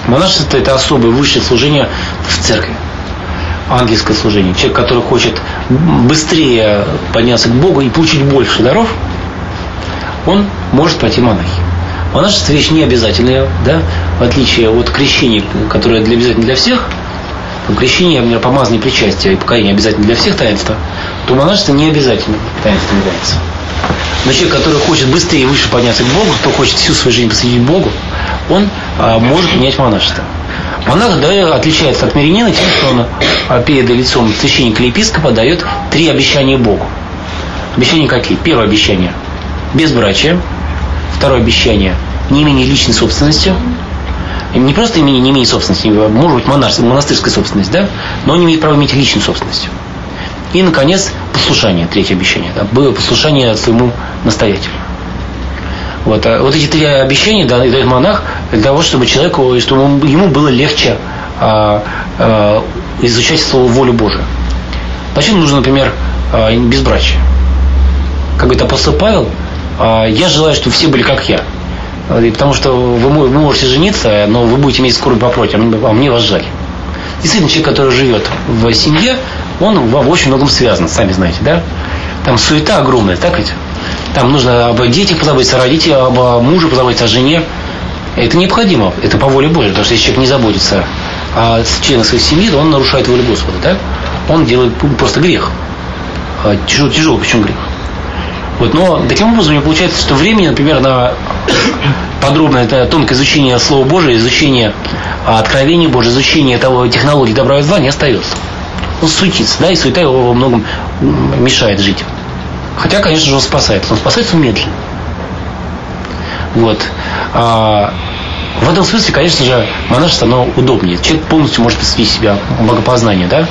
Монашество – это особое высшее служение в церкви. Ангельское служение. Человек, который хочет быстрее подняться к Богу и получить больше даров, он может пойти в монахи. Монашество – вещь не обязательная, да? В отличие от крещения, которое обязательно для всех. Крещение, например, помазание, причастие и покаяние обязательно для всех таинства, то монашество не обязательно таинством является. Но человек, который хочет быстрее и выше подняться к Богу, кто хочет всю свою жизнь посвятить Богу, он может принять монашество. Монах, да, отличается от мирянина тем, что он перед лицом священника или епископа дает 3 обещания Богу. Обещания какие? Первое обещание – безбрачие. Второе обещание – не имение личной собственности. Не просто не имение собственности, может быть монастырская собственность, да? Но он не имеет права иметь личную собственность. И, наконец, послушание, третье обещание. Да? Было послушание своему настоятелю. Вот эти 3 обещания дает монах для того, чтобы человеку, чтобы ему было легче изучать слово волю Божию. Зачем нужно, например, безбрачие? Как говорит апостол Павел, я желаю, чтобы все были как я. Потому что вы можете жениться, но вы будете иметь скорбь по плоти, а мне вас жаль. Действительно, человек, который живет в семье, он в очень многом связан, сами знаете, да? Там суета огромная, так ведь? Там нужно об детях позаботиться, о родителях, об муже позаботиться, о жене. Это необходимо, это по воле Божьей, потому что если человек не заботится о членах своей семьи, то он нарушает волю Господа, да? Он делает просто грех. Тяжелый, причем грех. Вот, но таким образом мне получается, что времени, например, на подробное тонкое изучение Слова Божия, изучение откровения Божия, изучение того технологии добра и зла не остается. Он суетится, да, и суета его во многом мешает жить. Хотя, конечно же, он спасается. Он спасается медленно. Вот. В этом смысле, конечно же, монашество, оно удобнее. Человек полностью может посвятить себя богопознанию, да?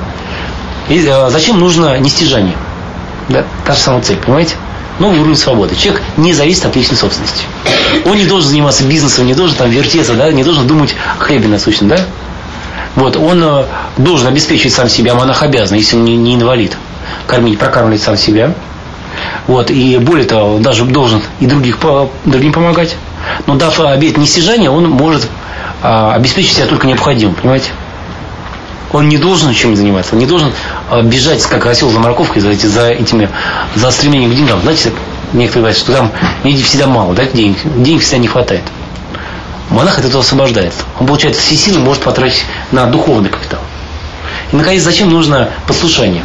И зачем нужно нестяжание? Да, та же самая цель, понимаете? Новый уровень свободы. Человек не зависит от личной собственности. Он не должен заниматься бизнесом, не должен там вертеться, да, не должен думать о хлебе насущном, да? Вот, он должен обеспечивать сам себя, монах обязан, если он не инвалид, прокармливать сам себя. Вот, и более того, даже должен и другим помогать. Но дав обет нестяжания, он может обеспечить себя только необходимым, понимаете? Он не должен чем заниматься, он не должен бежать, как осел за морковкой, за стремлением к деньгам. Знаете, некоторые говорят, что там денег всегда мало, да, денег всегда не хватает. Монах от этого освобождается. Он получает все силы, может потратить на духовный капитал. И, наконец, зачем нужно послушание?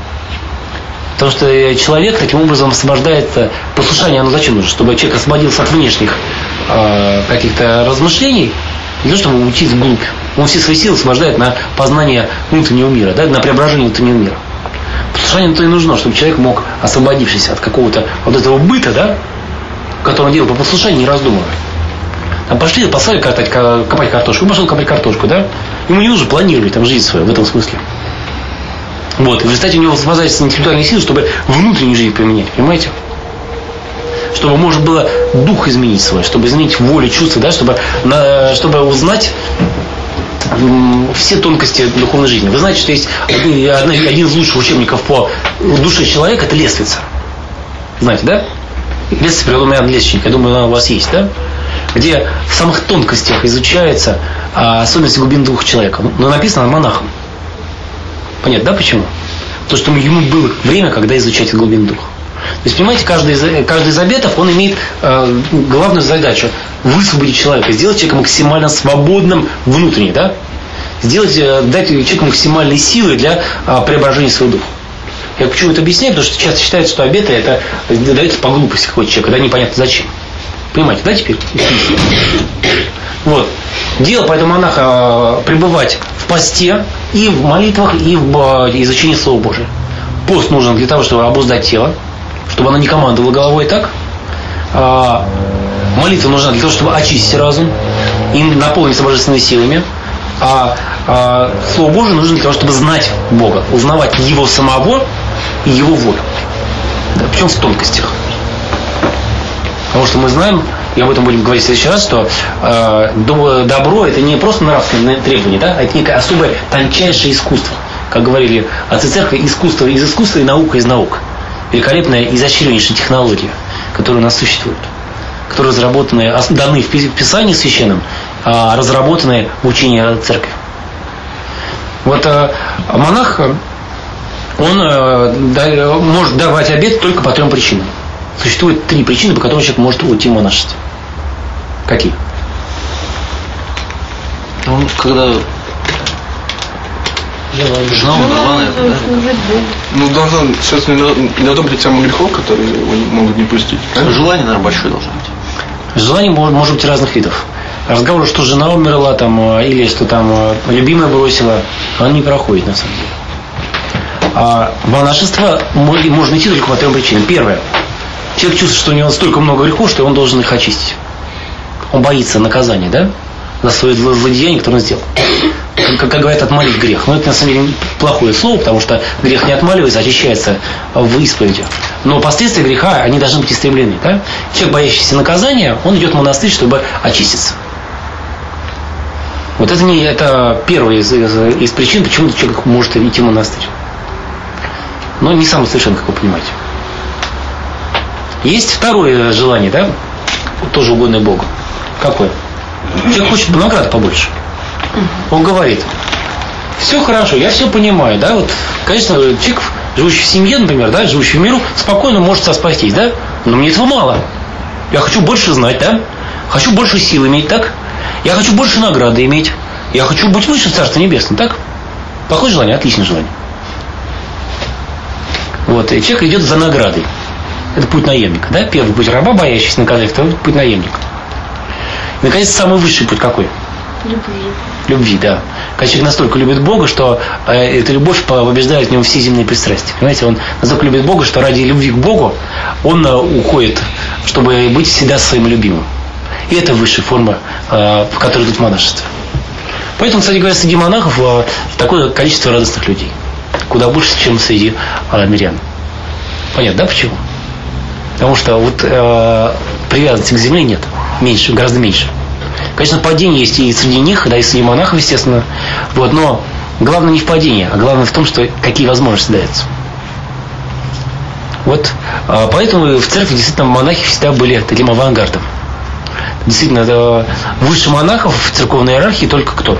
Потому что человек таким образом освобождается. Послушание, оно зачем нужно? Чтобы человек освободился от внешних каких-то размышлений, для того, чтобы уйти вглубь. Он все свои силы освобождает на познание внутреннего мира, да, на преображение внутреннего мира. Послушание-то и нужно, чтобы человек мог, освободившись от какого-то вот этого быта, да, который он делал по послушанию, не раздумывая. Там пошли, послали копать картошку, он пошел копать картошку, да, ему не нужно планировать там жизнь свою в этом смысле. Вот, и в результате у него освобождается интеллектуальные силы, чтобы внутреннюю жизнь поменять, понимаете? Чтобы можно было дух изменить свой, чтобы изменить волю, чувства, да, чтобы узнать все тонкости духовной жизни. Вы знаете, что есть один из лучших учебников по душе человека – это лестница. Знаете, да? Лестница преломная лестничник, я думаю, она у вас есть, да? Где в самых тонкостях изучается особенности глубины духа человека. Но написано монахом. Понятно, да, почему? Потому что ему было время, когда изучать глубину духа. То есть, понимаете, каждый из обетов, он имеет главную задачу высвободить человека, сделать человека максимально свободным внутренне, да? Дать человеку максимальные силы для преображения своего духа. Я почему это объясняю? Потому что часто считается, что обеты это дается по глупости какой-то человек, когда непонятно зачем. Понимаете, да, теперь? Вот. Дело поэтому монаха пребывать в посте и в молитвах, и в изучении Слова Божия. Пост нужен для того, чтобы обуздать тело, чтобы оно не командовало головой, так? Молитва нужна для того, чтобы очистить разум и наполниться божественными силами. Слово Божие нужно для того, чтобы знать Бога, узнавать Его самого и Его волю. Да, причем в тонкостях. Потому что мы знаем, и об этом будем говорить в следующий раз, что добро – это не просто нравственное требование, да, а это некое особое тончайшее искусство. Как говорили отцы церкви, искусство из искусства и наука из наук. Великолепная, изощреннейшая технология, которая у нас существует, которые разработаны, даны в Писании Священном разработаны в учении церкви. Вот монах, он может давать обет только по 3 причинам. Существует 3 причины, по которым человек может уйти в монашество. Какие? Ну, когда жена умерла, наверное, да? Ну, не должно быть самых грехов, которые его могут не пустить. Желание, наверное, большое должно быть. Желание может быть разных видов. Разговор, что жена умерла там, или что там любимая бросила, он не проходит на самом деле. А монашество можно идти только по 3 причинам. Первое. Человек чувствует, что у него столько много грехов, что он должен их очистить. Он боится наказания, да? За свое злодеяние, которое он сделал. Как говорят, отмолить грех. Но это на самом деле плохое слово, потому что грех не отмаливается, очищается в исповеди. Но последствия греха, они должны быть истреблены. Да? Человек, боящийся наказания, он идет в монастырь, чтобы очиститься. Вот это первая из причин, почему человек может идти в монастырь. Но не самое совершенное, как вы понимаете. Есть второе желание, да? Тоже угодное Богу. Какое? Человек хочет награды побольше. Он говорит: все хорошо, я все понимаю, да, вот, конечно, человек, живущий в семье, например, да, живущий в миру, спокойно может спастись, да, но мне этого мало. Я хочу больше знать, да, хочу больше сил иметь, так, я хочу больше награды иметь, я хочу быть выше в Царстве Небесном, так. Плохое желание, отличное желание. Вот, и человек идет за наградой. Это путь наемника, да, первый путь раба, боящийся наказания, второй путь наемника. И, наконец, самый высший путь какой? Любви, да. Когда человек настолько любит Бога, что эта любовь побеждает в нем все земные пристрастия. Понимаете, он настолько любит Бога, что ради любви к Богу он уходит, чтобы быть всегда своим любимым. И это высшая форма, в которой идут монашества. Поэтому, кстати говоря, среди монахов такое количество радостных людей. Куда больше, чем среди мирян. Понятно, да, почему? Потому что вот привязанности к земле нет. Меньше, гораздо меньше. Конечно, падение есть и среди них, да, и среди монахов, естественно. Вот, но главное не в падении, а главное в том, что какие возможности даются. Вот. Поэтому в церкви действительно монахи всегда были таким авангардом. Действительно, это выше монахов в церковной иерархии только кто?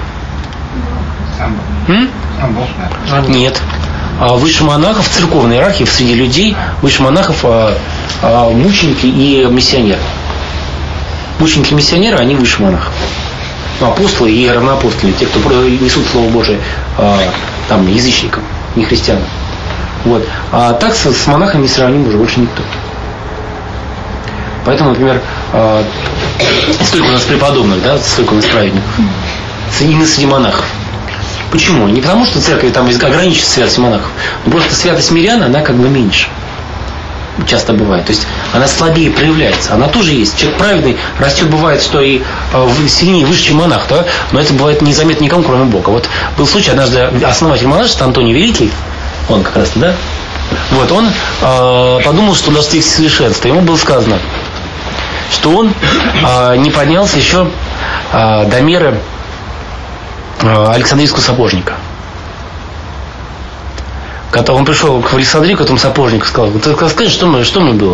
Нет. Выше монахов в церковной иерархии, среди людей, выше монахов мученики и миссионеры. Мученики и миссионеры, они выше монахов. Апостолы и равноапостолы, те, кто несут Слово Божие там, язычникам, не христианам. Вот. А так с монахами не сравним уже больше никто. Поэтому, например, столько у нас преподобных, да, столько у нас праведников. Именно среди монахов. Почему? Не потому, что церковь там ограничивает святость монахов, но просто святость мирян, она как бы меньше. Часто бывает. То есть она слабее проявляется. Она тоже есть. Человек праведный растет, бывает, что и сильнее, выше, чем монах, да? Но это бывает незаметно никому, кроме Бога. Вот был случай, однажды основатель монашества Антоний Великий, он как раз, да? Вот, он подумал, что достиг совершенства. Ему было сказано, что он не поднялся еще до меры Александрийского сапожника. Когда он пришел к Александрию, к этому сапожнику, сказал: ты скажи, что мне было?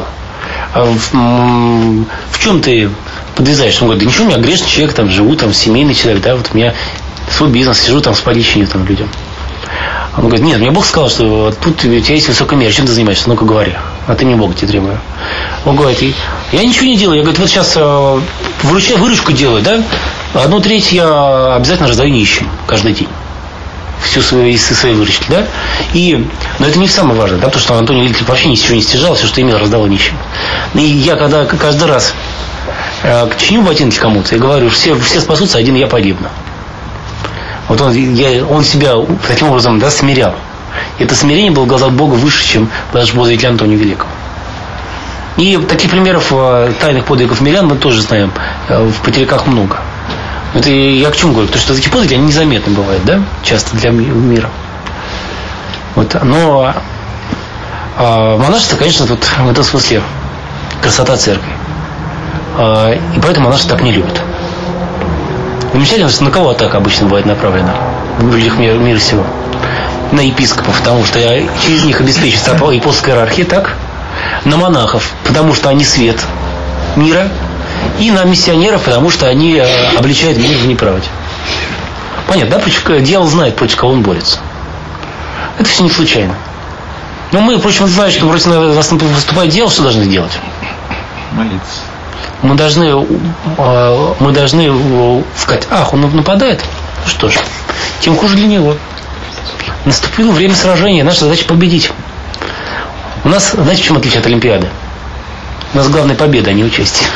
В чем ты подвязаешь? Он говорит: да ничего, у меня грешный человек, там живу, там семейный человек, да, вот у меня свой бизнес, сижу там с поличью там людям. Он говорит: нет, мне Бог сказал, что тут у тебя есть высокая мера, чем ты занимаешься? Ну-ка говори, а ты мне Бога тебе требую. Он говорит: я ничего не делаю, я говорю, вот сейчас выручку делаю, да, 1/3 я обязательно раздаю нищим каждый день. Всю свои выручки, да? Но это не самое важное, да, потому что Антоний Великий вообще ничего не стяжал, все, что имел, раздавал нищим. И я когда каждый раз чиню ботинки кому-то, я говорю: все спасутся, один я погибну. Вот он себя таким образом, да, смирял. И это смирение было в глазах Бога выше, чем даже подвиги Антония Великого. И таких примеров тайных подвигов мирян мы тоже знаем, в потеряках много. Это я к чему говорю? Потому что такие подвиги, они незаметны бывают, да, часто для мира. Вот. Но монашество, конечно, тут в этом смысле красота церкви. И поэтому монашество так не любят. Замечательно, что на кого атака обычно бывает направлена в людях мира всего? На епископов, потому что через них обеспечивается апостольская иерархия, так? На монахов, потому что они свет мира. и на миссионеров, потому что они обличают мир в неправде. Понятно, да? Почему дьявол знает, против кого он борется. Это все не случайно. Но мы, впрочем, знаем, что против нас выступает дьявол, что должны делать? Молиться. Мы должны сказать, он нападает. Ну что ж, тем хуже для него. Наступило время сражения, наша задача победить. У нас, знаете, в чем отличие от Олимпиады? У нас главная победа, а не участие.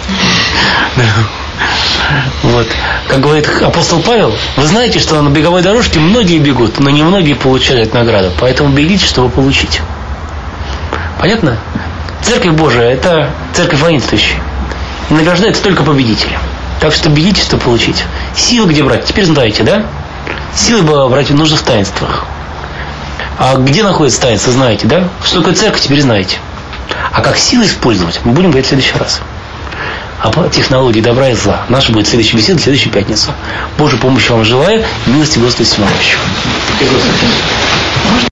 Вот. Как говорит апостол Павел, вы знаете, что на беговой дорожке многие бегут, но не многие получают награду. Поэтому бегите, чтобы получить. Понятно? Церковь Божия – это церковь воинствующая. И награждается только победители. Так что бегите, чтобы получить. Силы где брать? Теперь знаете, да? Силы брать нужно в таинствах. А где находится таинство, знаете, да? Что такое церковь, теперь знаете. А как силы использовать, мы будем говорить в следующий раз. А по технологии добра и зла. Наша будет следующая беседа в следующую пятницу. Божьей помощи вам желаю. Милости Господа всемогущего.